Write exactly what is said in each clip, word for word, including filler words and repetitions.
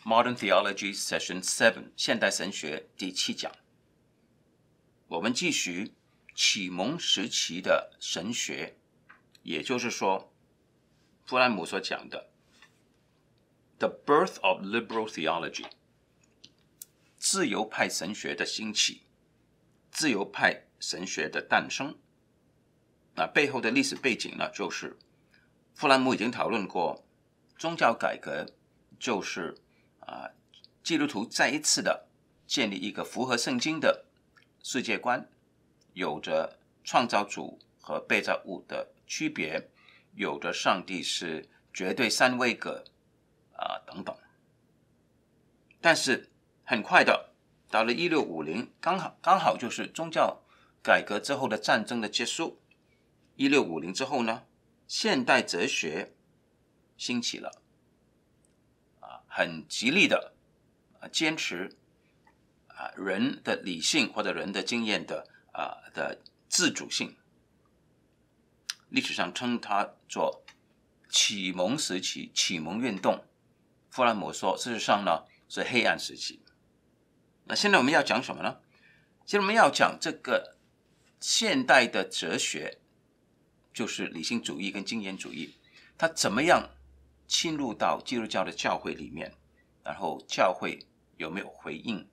Modern Theology Session seven 现代神学第七讲。我们继续启蒙时期的神学，也就是说弗兰姆所讲的 The birth of liberal theology， 自由派神学的兴起，自由派神学的诞生。那背后的历史背景呢，就是弗兰姆已经讨论过，宗教改革就是啊，基督徒再一次的建立一个符合圣经的世界观，有着创造主和被造物的区别，有着上帝是绝对三位格啊等等。但是很快的到了一六五零，刚好刚好就是宗教改革之后的战争的结束。一六五零之后呢，现代哲学兴起了，啊，很极力的啊坚持啊人的理性或者人的经验的啊的自主性。历史上称它做启蒙时期、启蒙运动。弗兰姆说，事实上呢是黑暗时期。那现在我们要讲什么呢？现在我们要讲这个现代的哲学，就是理性主义跟经验主义，它怎么样侵入到基督教的教会里面，然后教会有没有回应？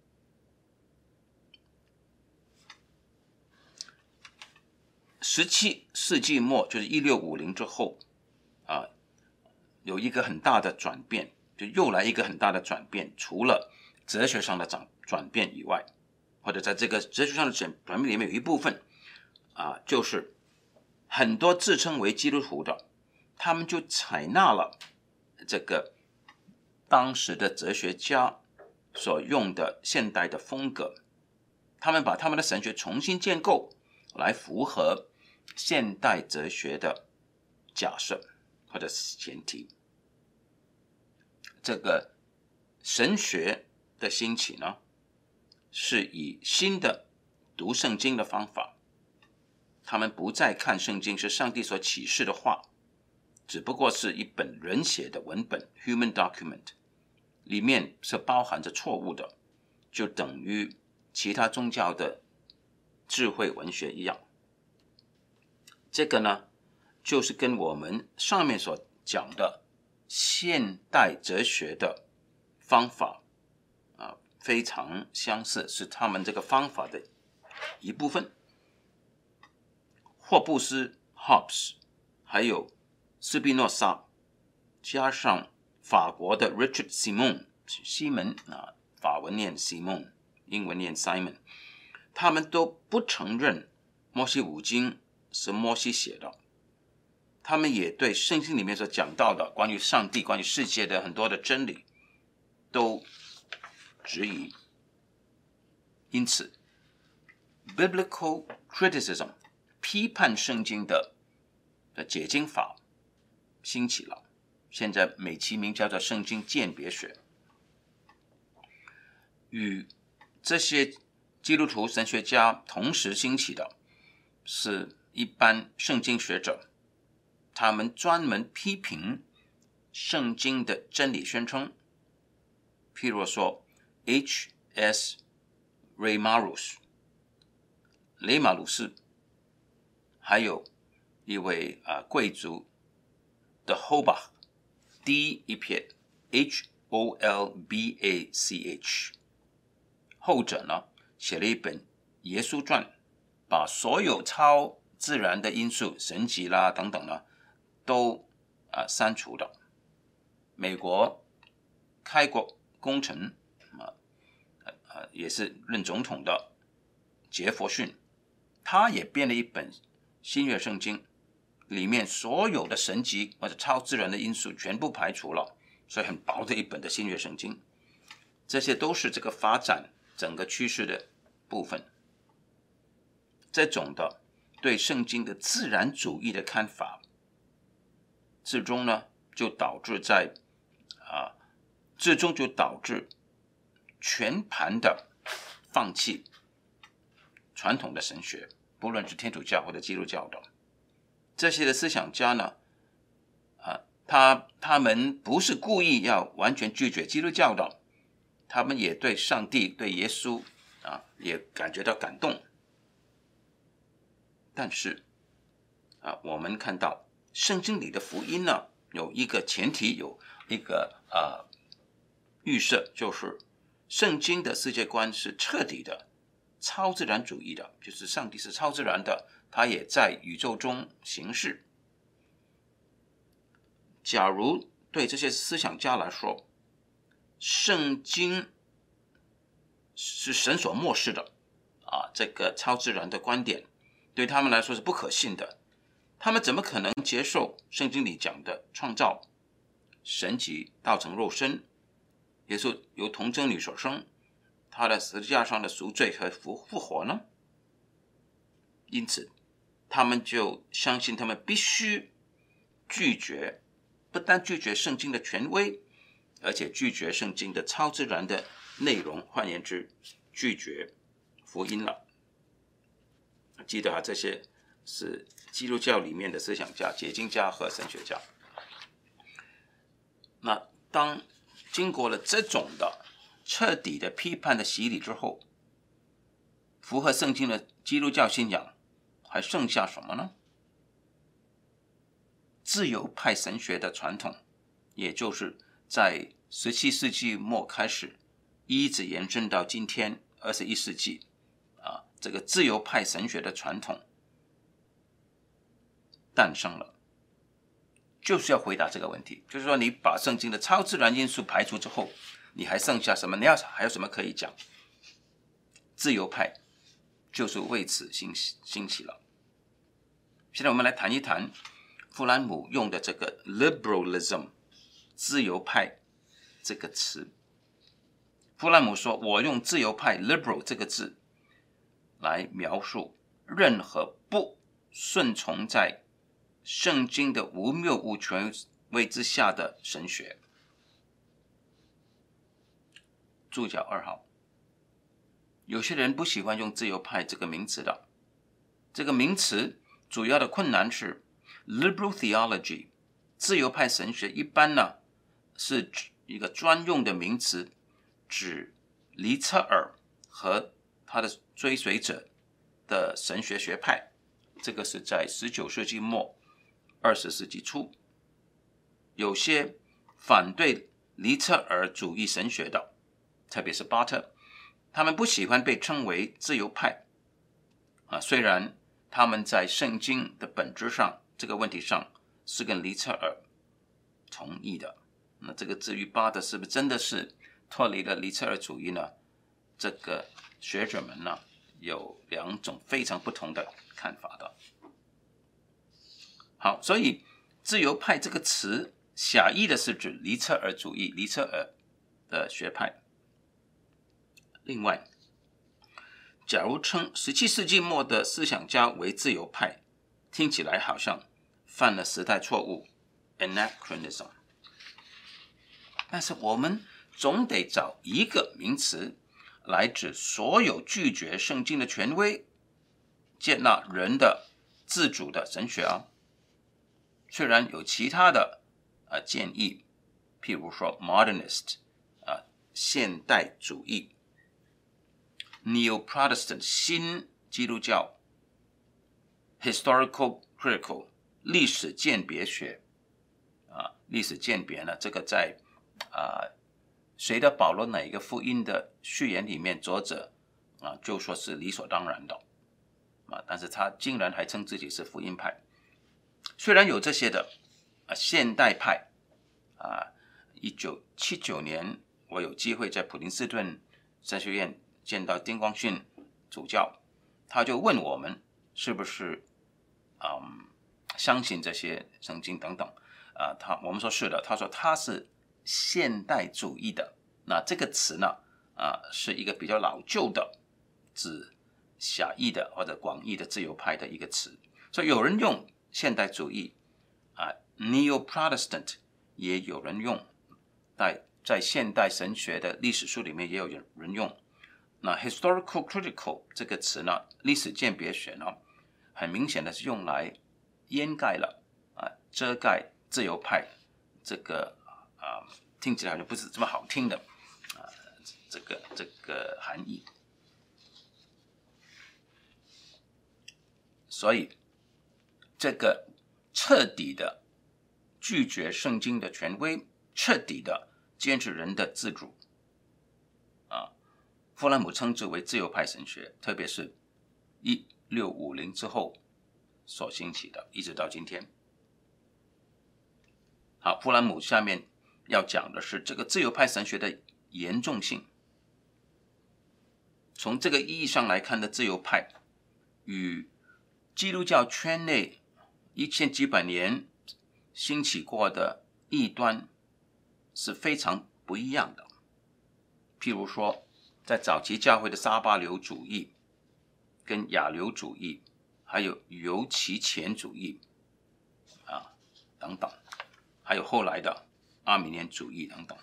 十七世纪末，就是一六五零之后啊，有一个很大的转变，就又来一个很大的转变。除了哲学上的转转变以外，或者在这个哲学上的转转变里面有一部分啊，就是很多自称为基督徒的，他们就采纳了这个当时的哲学家所用的现代的风格，他们把他们的神学重新建构，来符合现代哲学的假设或者前提。这个神学的兴起呢，是以新的读圣经的方法，他们不再看圣经是上帝所启示的话，只不过是一本人写的文本 human document， 里面是包含着错误的，就等于其他宗教的智慧文学一样。这个呢，就是跟我们上面所讲的现代哲学的方法啊非常相似，是他们这个方法的一部分。霍布斯 Hobbes 还有斯宾诺莎，加上法国的 Richard Simon 西门啊，法文念 Simon， 英文念 Simon， 他们都不承认摩西五经是摩西写的，他们也对圣经里面所讲到的关于上帝、关于世界的很多的真理都质疑。因此 Biblical Criticism 批判圣经的的解经法兴起了，现在美其名叫做圣经鉴别学。与这些基督徒神学家同时兴起的是一般圣经学者，他们专门批评圣经的真理宣称。譬如说 H S Reimarus 雷马鲁斯，还有一位啊贵族的 Holbach D 一撇 H O L B A C H， 后者呢写了一本耶稣传，把所有超自然的因素，神迹啦等等呢，都啊删除了。美国开国功臣啊啊也是任总统的杰佛逊，他也编了一本新约圣经，里面所有的神迹或者超自然的因素全部排除了，所以很薄的一本的新约圣经。这些都是这个发展整个趋势的部分。这种的对圣经的自然主义的看法，最终呢就导致在啊，最终就导致全盘的放弃传统的神学，不论是天主教或者基督教的。这些的思想家呢，啊，他他们不是故意要完全拒绝基督教的， 他们也对上帝、对耶稣啊，也感觉到感动。但是啊，我们看到圣经里的福音呢，有一个前提，有一个啊预设，就是圣经的世界观是彻底的超自然主义的，就是上帝是超自然的，他也在宇宙中行事。假如对这些思想家来说，圣经是神所漠视的啊，这个超自然的观点对他们来说是不可信的，他们怎么可能接受圣经里讲的创造、神迹道成肉身，耶稣由童贞女所生，他的十字架上的赎罪和复复活呢？因此他们就相信他们必须拒绝，不但拒绝圣经的权威，而且拒绝圣经的超自然的内容，换言之，拒绝福音了。记得啊，这些是基督教里面的思想家、解经家和神学家。那当经过了这种的彻底的批判的洗礼之后，符合圣经的基督教信仰还剩下什么呢？自由派神学的传统，也就是在十七世纪末开始，一直延伸到今天二十一世纪啊，这个自由派神学的传统诞生了，就是要回答这个问题，就是说你把圣经的超自然因素排除之后，你还剩下什么？你要还有什么可以讲？自由派就是为此兴起兴起了。现在我们来谈一谈弗兰姆用的这个 liberalism 自由派这个词。弗兰姆说，我用自由派 liberal 这个字来描述任何不顺从在圣经的无谬无权威之下的神学。注脚二号，有些人不喜欢用自由派这个名词的。这个名词主要的困难是 liberal theology 自由派神学一般呢是一个专用的名词，指黎彻尔和他的追随者的神学学派。这个是在十九世纪末二十世纪初，有些反对黎彻尔主义神学的，特别是巴特，他们不喜欢被称为自由派啊，虽然他们在圣经的本质上这个问题上是跟黎彻尔同意的。那这个至于巴特是不是真的是脱离了黎彻尔主义呢？这个学者们呢有两种非常不同的看法的。好，所以自由派这个词狭义的是指黎彻尔主义、黎彻尔的学派。另外，假如称十七世纪末的思想家为自由派，听起来好像犯了时代错误 anachronism。 但是我们总得找一个名词来指所有拒绝圣经的权威、接纳人的自主的神学啊。虽然有其他的、呃、建议，譬如说 modernist、呃、现代主义、neo-Protestant 新基督教、historical critical 历史鉴别学啊，历史鉴别呢，这个在啊谁的保罗哪一个福音的序言里面，作者啊就说是理所当然的啊，但是他竟然还称自己是福音派。虽然有这些的啊现代派啊，一九七九年我有机会在普林斯顿神学院见到丁光训主教，他就问我们是不是嗯相信这些圣经等等啊，他我们说是的，他说他是现代主义的。那这个词呢啊是一个比较老旧的，指狭义的或者广义的自由派的一个词，所以有人用现代主义啊 neo-Protestant， 也有人用，在在现代神学的历史书里面也有人用。那 historical critical 这个词呢，历史鉴别学呢，很明显的是用来掩盖了啊遮盖自由派这个啊听起来好像不是这么好听的啊这个这个含义。所以，这个彻底的拒绝圣经的权威，彻底的坚持人的自主，啊，弗兰姆称之为自由派神学，特别是一六五零之后所兴起的，一直到今天。好，弗兰姆下面要讲的是这个自由派神学的严重性。从这个意义上来看的自由派，与基督教圈内一千几百年兴起过的异端是非常不一样的。譬如说，在早期教会的撒巴流主义、跟亚流主义，还有犹其前主义啊等等，还有后来的阿米念主义等等。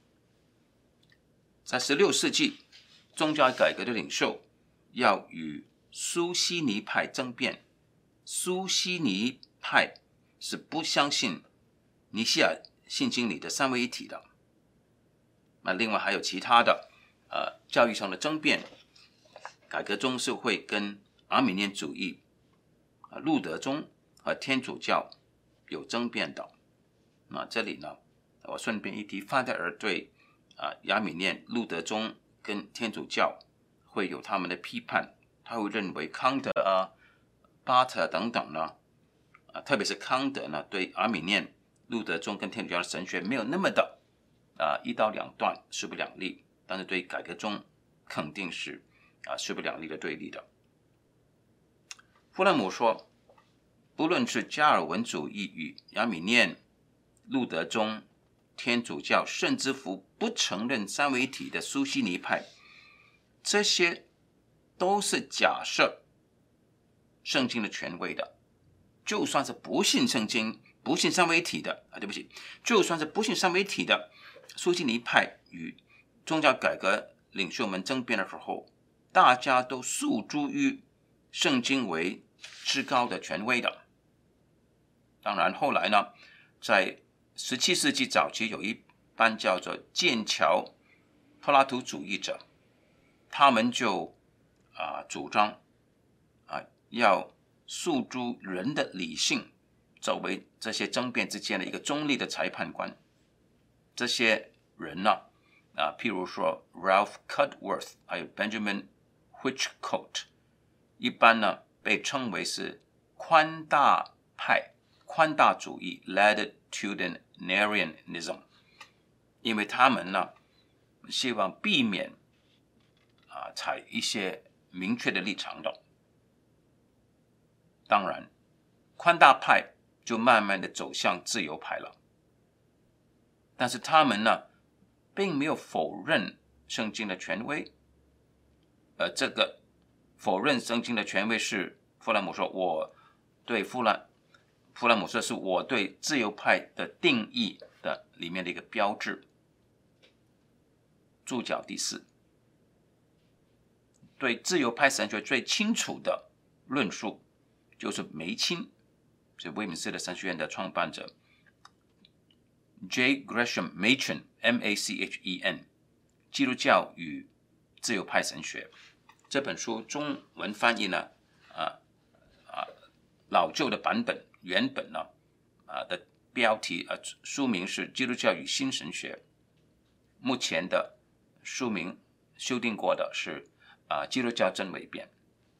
在十六世纪，宗教改革的领袖要与苏西尼派争辩，苏西尼派是不相信尼西亚信经里的三位一体的。那另外还有其他的呃教育上的争辩，改革宗是会跟阿米念主义、啊路德宗和天主教有争辩的。那这里呢，我顺便一提，范戴尔对啊亚米念、路德宗跟天主教会有他们的批判，他会认为康德啊、巴特等等呢，啊特别是康德呢，对阿米念、路德宗跟天主教的神学没有那么的啊一刀两断、势不两立，但是对改革宗肯定是啊势不两立的对立的。弗兰姆说，不论是加尔文主义与亚米念、路德宗、天主教，甚至乎不承认三位一体的苏西尼派，这些都是假设圣经的权威的。就算是不信圣经、不信三位一体的啊，对不起，就算是不信三位一体的苏西尼派与宗教改革领袖们争辩的时候，大家都诉诸于圣经为至高的权威的。当然后来呢，在十七世纪早期有一班叫做剑桥柏拉图主义者，他们就啊主张啊要诉诸人的理性作为这些争辩之间的一个中立的裁判官。这些人呢啊譬如说 Ralph Cudworth 还有 Benjamin Whichcote， 一般呢被称为是宽大派、宽大主义 Latitudinarianism， 因为他们呢希望避免啊采一些明确的立场的。当然，宽大派就慢慢的走向自由派了，但是他们呢并没有否认圣经的权威，而这个否认圣经的权威是弗兰姆说，我对弗兰弗兰姆说是我对自由派的定义的里面的一个标志。注脚第四，对自由派神学最清楚的论述就是梅钦，是威敏斯特神学院的创办者 J. Gresham Machen M A C H E N 基督教与自由派神学。这本书中文翻译呢啊啊老旧的版本原本呢啊的标题啊书名是基督教与新神学，目前的书名修订过的是啊基督教真伪辩。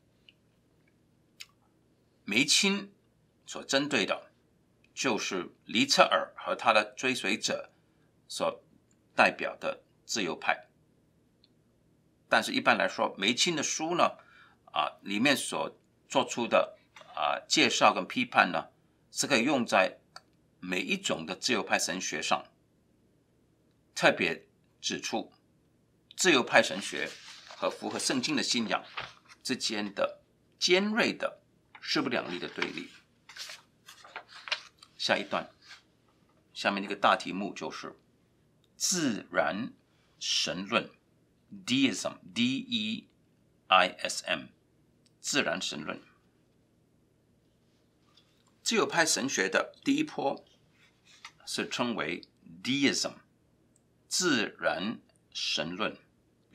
梅钦所针对的就是黎彻尔和他的追随者所代表的自由派，但是一般来说，梅钦的书呢啊里面所做出的啊介绍跟批判呢是可以用在每一种的自由派神学上，特别指出自由派神学和符合圣经的信仰之间的尖锐的势不两立的对立。下一段，下面一个大题目就是自然神论 Deism D E I S M 自然神论。自由派神学的第一波是称为 Deism 自然神论，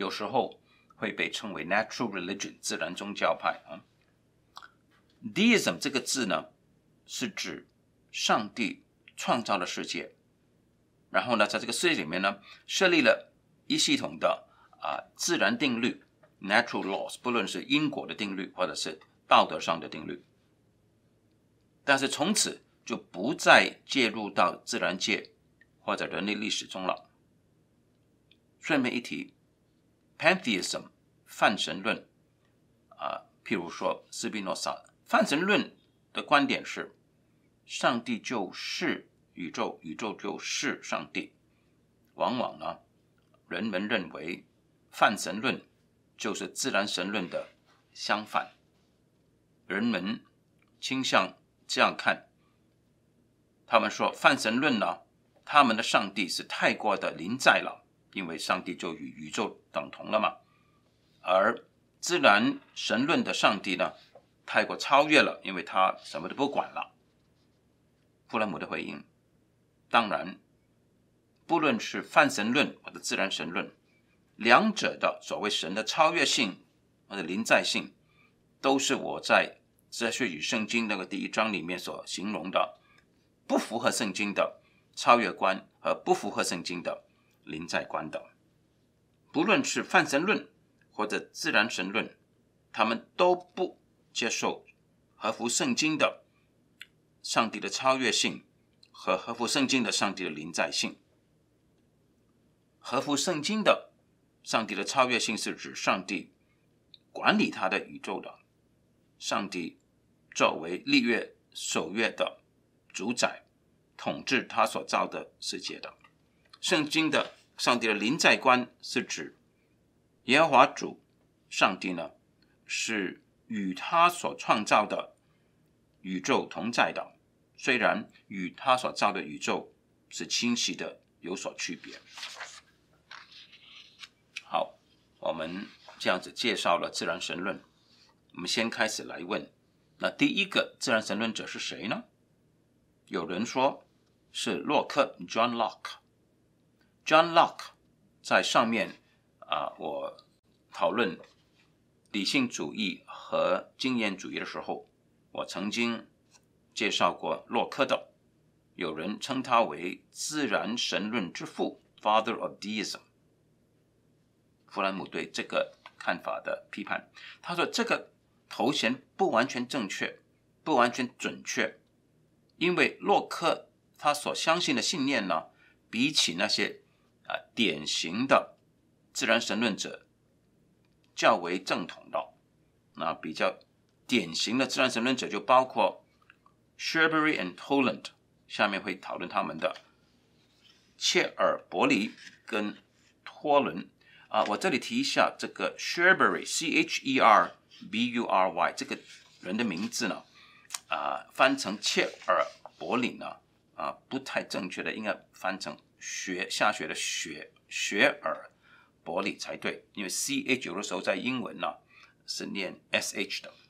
有时候会被称为 natural religion 自然宗教派啊。Deism 这个字呢，是指上帝创造了世界，然后呢，在这个世界里面呢，设立了一系统的啊自然定律 natural laws， 不论是因果的定律或者是道德上的定律，但是从此就不再介入到自然界或者人类历史中了。顺便一提 ，pantheism 泛神论啊，譬如说斯宾诺莎，泛神论的观点是，上帝就是宇宙，宇宙就是上帝。往往呢，人们认为泛神论就是自然神论的相反，人们倾向这样看，他们说泛神论呢，他们的上帝是太过的临在了，因为上帝就与宇宙等同了嘛。而自然神论的上帝呢，太过超越了，因为他什么都不管了。弗兰姆的回应，当然不论是泛神论或者自然神论，两者的所谓神的超越性或者临在性，都是我在哲学与圣经那个第一章里面所形容的不符合圣经的超越观和不符合圣经的临在观的。不论是泛神论或者自然神论，他们都不接受合乎圣经的上帝的超越性和合乎圣经的上帝的临在性。合乎圣经的上帝的超越性是指上帝管理他的宇宙的，上帝作为立约守约的主宰，统治他所造的世界的。圣经的上帝的临在观是指耶和华主上帝呢，是与他所创造的宇宙同在的，虽然与他所造的宇宙是清晰的有所区别。好，我们这样子介绍了自然神论，我们先开始来问，那第一个自然神论者是谁呢？有人说是洛克 John Locke。John Locke 在上面啊，我讨论理性主义和经验主义的时候，我曾经介绍过洛克的，有人称他为自然神论之父 Father of Deism。弗兰姆对这个看法的批判，他说这个头衔不完全正确，不完全准确，因为洛克他所相信的信念呢，比起那些、呃、典型的自然神论者较为正统的。那比较典型的自然神论者就包括 Sherbury and Toland， 下面会讨论他们的切尔伯里跟托伦。啊，我这里提一下这个 Sherbury C H E R B U R Y 这个人的名字呢，啊，翻成切尔伯里呢，啊，不太正确的，应该翻成雪下雪的雪雪尔伯里才对，因为 C H 有的时候在英文呢是念 S H 的，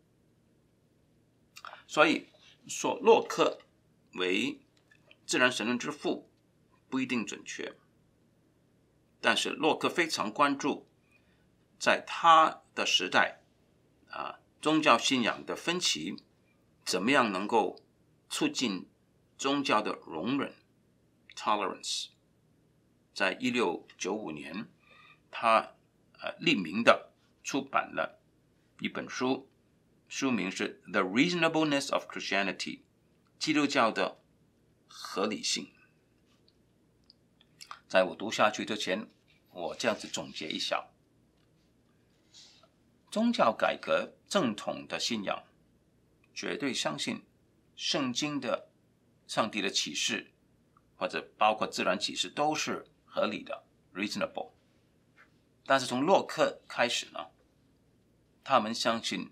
所以说洛克为自然神论之父不一定准确。但是洛克非常关注在他的时代啊，宗教信仰的分歧怎么样能够促进宗教的容忍 tolerance。 在一六九五年他、呃、立名的出版了一本书，书名是 The Reasonableness of Christianity， 基督教的合理性。在我读下去之前，我这样子总结一下，宗教改革正统的信仰绝对相信圣经的上帝的启示或者包括自然启示都是合理的 reasonable。 但是从洛克开始呢，他们相信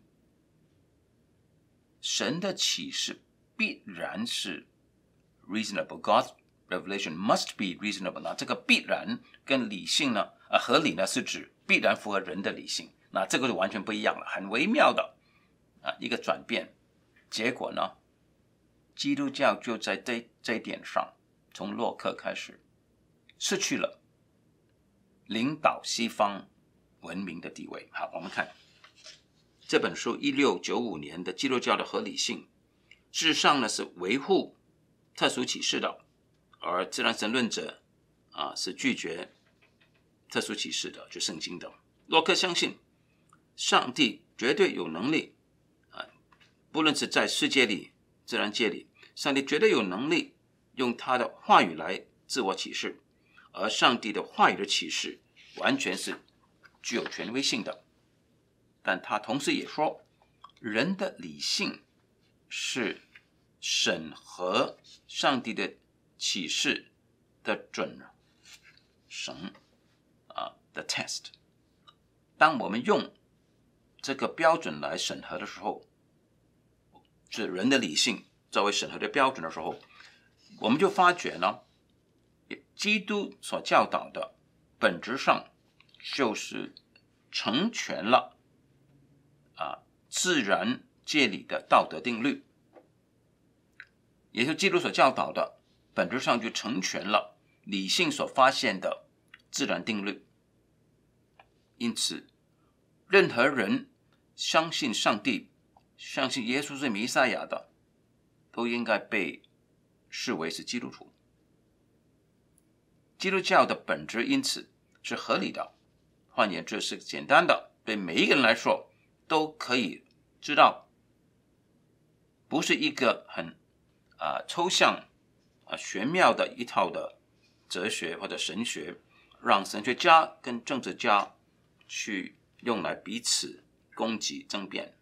神的启示必然是 reasonable， God's revelation must be reasonable。 那这个必然跟理性呢、呃、合理呢是指必然符合人的理性，那这个就完全不一样了，很微妙的、啊、一个转变。结果呢，基督教就在 这, 这一点上从洛克开始失去了领导西方文明的地位。好，我们看这本书一六九五年的《基督教的合理性》，事实上呢是维护特殊启示的，而自然神论者啊是拒绝特殊启示的，就圣经的。洛克相信上帝绝对有能力啊，不论是在世界里、自然界里，上帝绝对有能力用他的话语来自我启示，而上帝的话语的启示完全是具有权威性的。但他同时也说，人的理性是审核上帝的启示的准绳啊的 test。当我们用这个标准来审核的时候，是人的理性作为审核的标准的时候，我们就发觉呢，基督所教导的本质上就是成全了啊自然界里的道德定律，也就是基督所教导的本质上就成全了理性所发现的自然定律。因此任何人相信上帝、相信耶稣是弥赛亚的，都应该被视为是基督徒。基督教的本质因此是合理的，换言之是简单的，对每一个人来说都可以知道，不是一个很、呃、抽象、呃、玄妙的一套的哲学或者神学，让神学家跟政治家去用来彼此攻击争辩。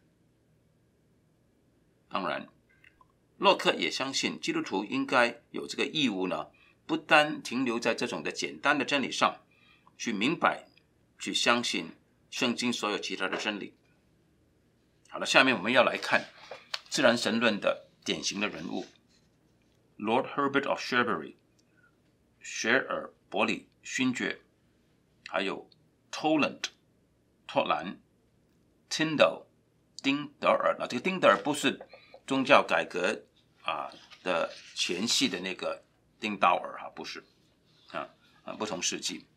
当然洛克也相信基督徒应该有这个义务呢，不单停留在这种的简单的真理上，去明白去相信圣经所有其他的真理。好了，下面我们要来看自然神论的典型的人物 Lord Herbert of Sherbury 雪尔伯里勋爵，还有 Toland 托兰 Tyndall 丁德尔。那这个丁德尔不是宗教改革、啊、的前夕的那个丁道尔、啊、不是、啊啊、不同世纪。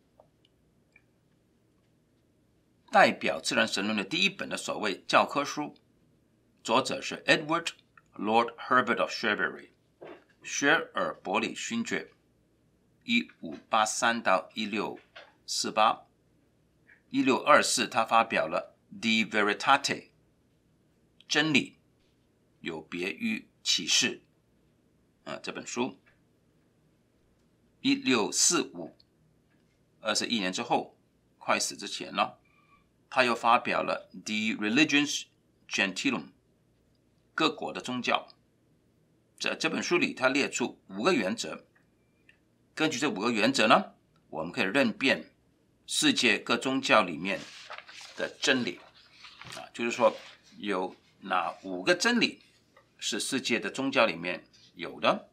代表自然神论的第一本的所谓教科书，作者是 Edward Lord Herbert of Sherbury 雪尔伯里勋爵，一五八三到一六四八，一六二四他发表了 De Veritate 真理有别于启示、啊、这本书。一六四五，二十一年之后，快死之前呢，他又发表了 De Religions Gentilum 各国的宗教。在这本书里他列出五个原则，根据这五个原则呢，我们可以认辨世界各宗教里面的真理、啊、就是说有哪五个真理是世界的宗教里面有的。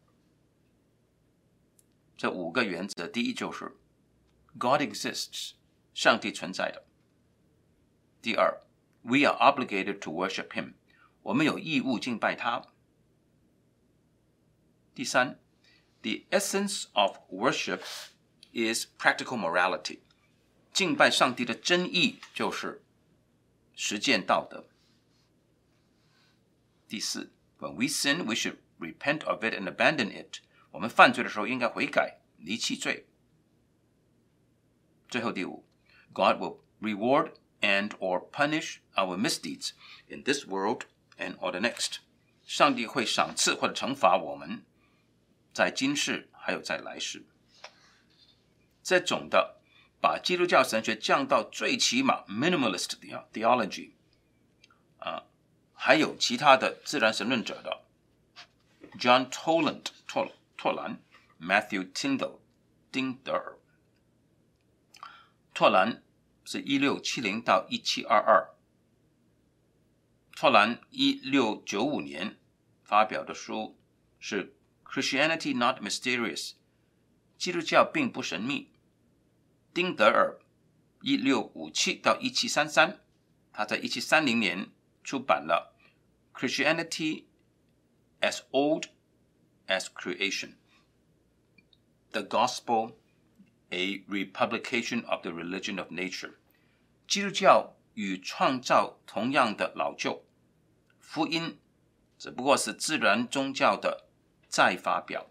这五个原则，第一就是 God exists 上帝存在的。第二 We are obligated to worship him 我们有义务敬拜他。第三 The essence of worship is practical morality 敬拜上帝的真意就是实践道德。第四 When we sin, we should repent of it and abandon it 我们犯罪的时候应该悔改，离弃罪。最后第五 God will reward and or punish our misdeeds in this world and or the next 上帝会赏赐或者惩罚我们在今世还有在来世。这种的把基督教神学降到最起码 minimalist theology、呃、还有其他的自然神论者的 John Toland 托托兰 Matthew Tyndall 丁德尔。托兰是一六七零到一七二二，托兰一六九五年发表的书是 Christianity Not Mysterious 基督教并不神秘。丁德尔一六五七到一七三三，他在一七三零年出版了 Christianity as Old as Creation The Gospel A Republication of the Religion of Nature 基督教与创造同样的老旧，福音只不过是自然宗教的再发表。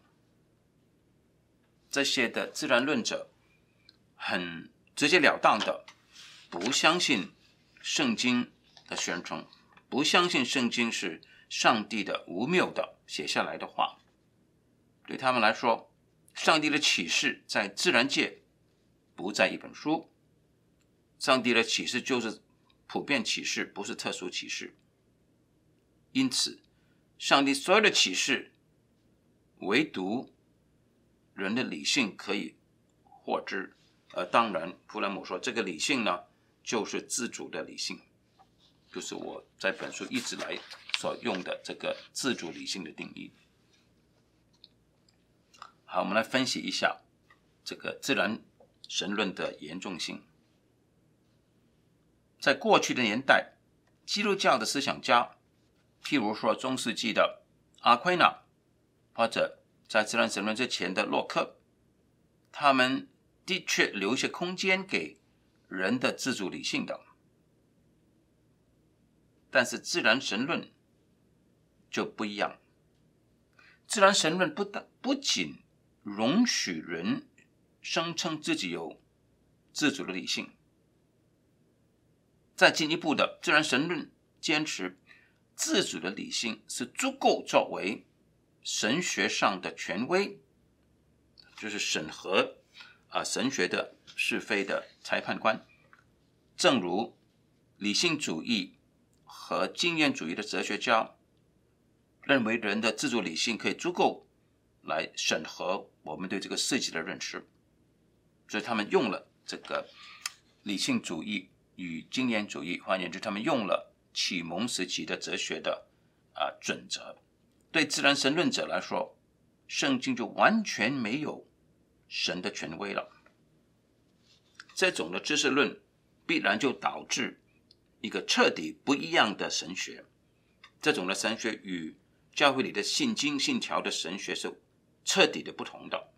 这些的自然论者很直截了当的不相信圣经的宣称，不相信圣经是上帝的无谬的写下来的话。对他们来说，上帝的启示在自然界不在一本书，上帝的启示就是普遍启示，不是特殊启示。因此上帝所有的启示唯独人的理性可以获知，而当然弗兰姆说这个理性呢，就是自主的理性，就是我在本书一直来所用的这个自主理性的定义。好，我们来分析一下这个自然神论的严重性。在过去的年代，基督教的思想家，譬如说中世纪的阿奎那，或者在自然神论之前的洛克，他们的确留一些空间给人的自主理性的。但是自然神论就不一样，自然神论 不, 不仅容许人声称自己有自主的理性，再进一步的，自然神论坚持自主的理性是足够作为神学上的权威，就是审核、啊、神学的是非的裁判官。正如理性主义和经验主义的哲学家认为人的自主理性可以足够来审核我们对这个世界的认识，所以他们用了这个理性主义与经验主义，换言之，他们用了启蒙时期的哲学的、啊、准则。对自然神论者来说，圣经就完全没有神的权威了。这种的知识论必然就导致一个彻底不一样的神学，这种的神学与教会里的信经信条的神学是彻底的不同的。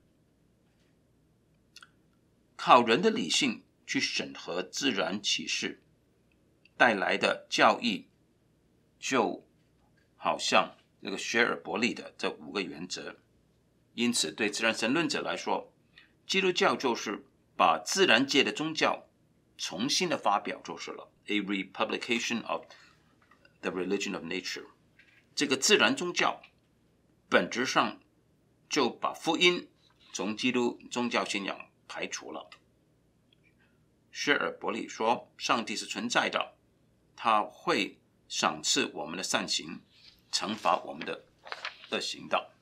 靠人的理性去审核自然启示带来的教义，就好像这个学而伯利的这五个原则。因此对自然神论者来说，基督教就是把自然界的宗教重新的发表就是了， A republication of the religion of nature。 这个自然宗教本质上就把福音从基督宗教信仰排除了。薛尔伯利说，上帝是存在的，他会赏赐我们的善行，惩罚我们的恶行的。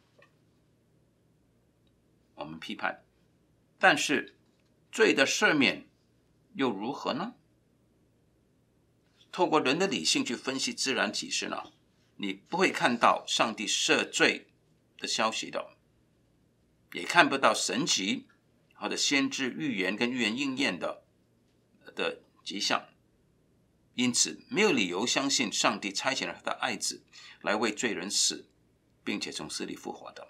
我们批判，但是罪的赦免又如何呢？透过人的理性去分析自然启示呢，你不会看到上帝赦罪的消息的，也看不到神迹或者先知预言跟预言应验的的迹象。因此没有理由相信上帝差遣了他的爱子来为罪人死，并且从死里复活的。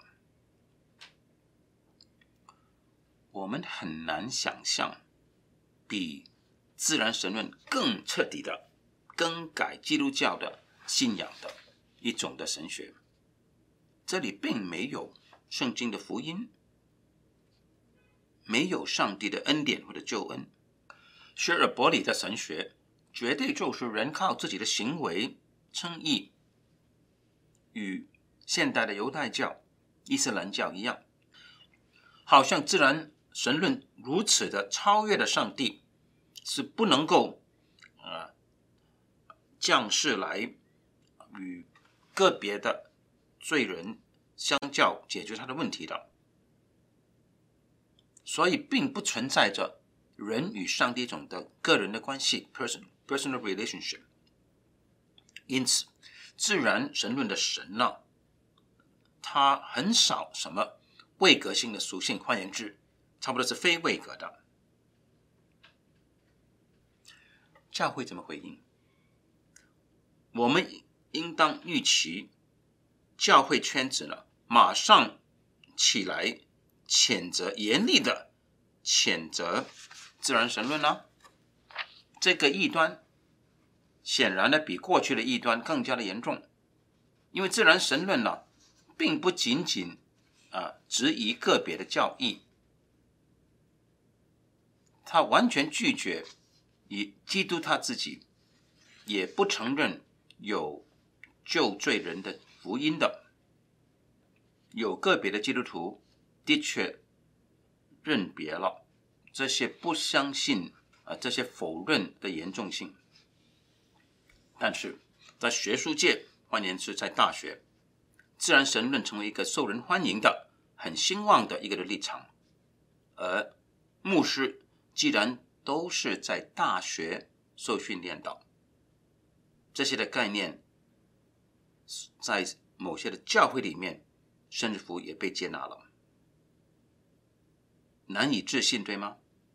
我们很难想象比自然神论更彻底的更改基督教的信仰的一种的神学。这里并没有圣经的福音，没有上帝的恩典或者救恩。薛尔伯里的神学绝对就是人靠自己的行为称义，与现代的犹太教、伊斯兰教一样，好像自然神论如此的超越了上帝，是不能够、呃、降世来与个别的罪人相较解决他的问题的。所以并不存在着人与上帝种的个人的关系 personal, personal relationship。 因此自然神论的神呢，它很少什么位格性的属性，换言之差不多是非位格的。教会怎么回应？我们应当预期教会圈子呢，马上起来谴责，严厉的谴责自然神论呢、啊。 这个异端显然的比过去的异端更加的严重，因为自然神论呢，并不仅仅啊质疑个别的教义，他完全拒绝以基督他自己，也不承认有救罪人的福音的。有个别的基督徒的确认别了这些不相信啊，这些否认的严重性，但是在学术界，换言之在大学，自然神论成为一个受人欢迎的很兴旺的一个的立场，而牧师既然都是在大学受训练的，这些的概念在某些的教会里面甚至乎也被接纳了，难以置信，对吗？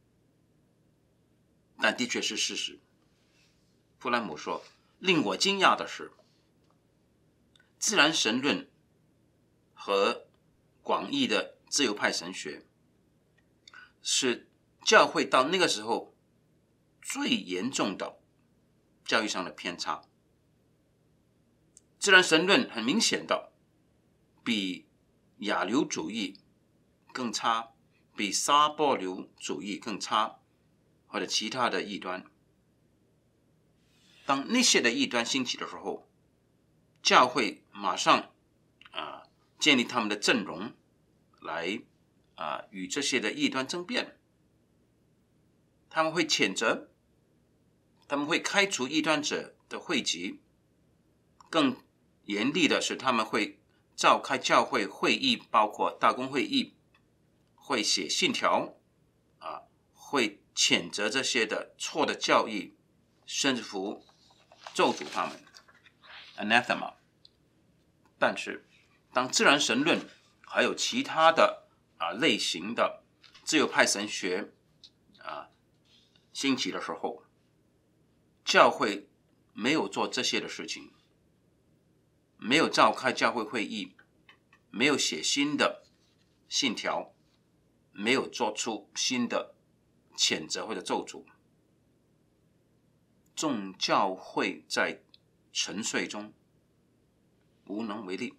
但的确是事实。弗兰姆说，令我惊讶的是，自然神论和广义的自由派神学是教会到那个时候最严重的教育上的偏差。自然神论很明显的比亚流主义更差，比沙波流主义更差，或者其他的异端。当那些的异端兴起的时候，教会马上啊建立他们的阵容来啊与这些的异端争辩。他们会谴责，他们会开除异端者的会籍，更严厉的是他们会召开教会会议，包括大公会议，会写信条啊，会谴责这些的错的教义，甚至乎咒诅他们 anathema。 但是当自然神论还有其他的啊类型的自由派神学啊兴起的时候，教会没有做这些的事情，没有召开教会会议，没有写新的信条，没有做出新的谴责或者咒诅，众教会在沉睡中无能为力。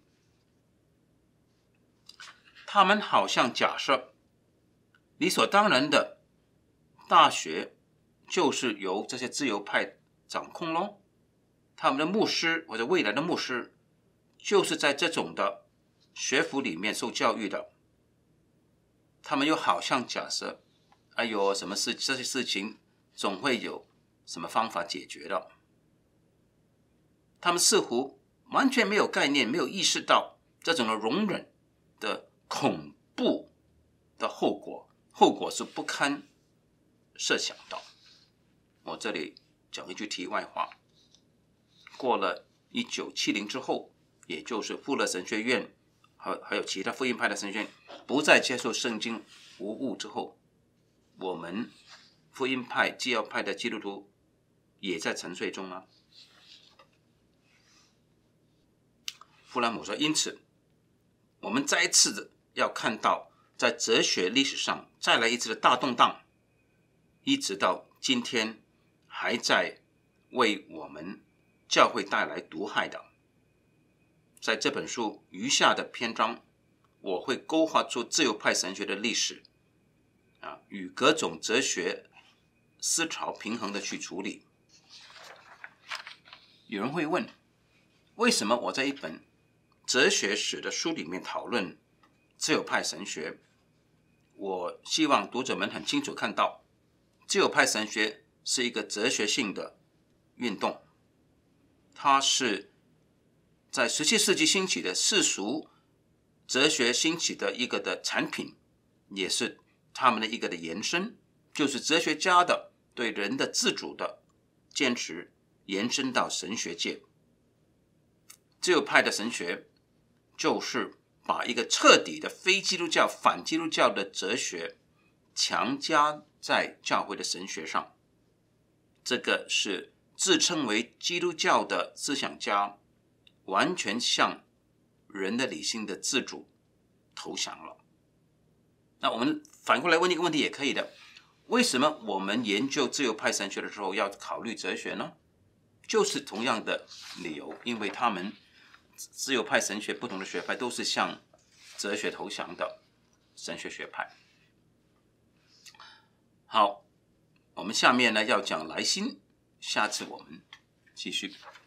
他们好像假设理所当然的大学就是由这些自由派掌控咯，他们的牧师或者未来的牧师就是在这种的学府里面受教育的。他们又好像假设，哎呦，什么事这些事情总会有什么方法解决的。他们似乎完全没有概念，没有意识到这种的容忍的恐怖的后果，后果是不堪设想的。我这里讲一句题外话，过了一九七零之后，也就是富勒神学院和还有其他福音派的神学院不再接受圣经无误之后，我们福音派基要派的基督徒也在沉睡中吗？弗兰姆说，因此我们再一次的要看到在哲学历史上再来一次的大动荡，一直到今天还在为我们教会带来毒害的。在这本书余下的篇章，我会勾画出自由派神学的历史啊，与各种哲学思潮平衡的去处理。有人会问，为什么我在一本哲学史的书里面讨论自由派神学？我希望读者们很清楚看到，自由派神学是一个哲学性的运动，它是在十七世纪兴起的世俗哲学兴起的一个的产品，也是他们的一个的延伸，就是哲学家的对人的自主的坚持延伸到神学界。自由派的神学就是把一个彻底的非基督教反基督教的哲学强加在教会的神学上，这个是自称为基督教的思想家完全向人的理性的自主投降了。那我们反过来问一个问题也可以的， 为什么我们研究自由派神学的时候要考虑哲学呢？就是同样的理由，因为他们自由派神学不同的学派都是向哲学投降的神学学派。好，我们下面呢要讲来信，下次我们继续。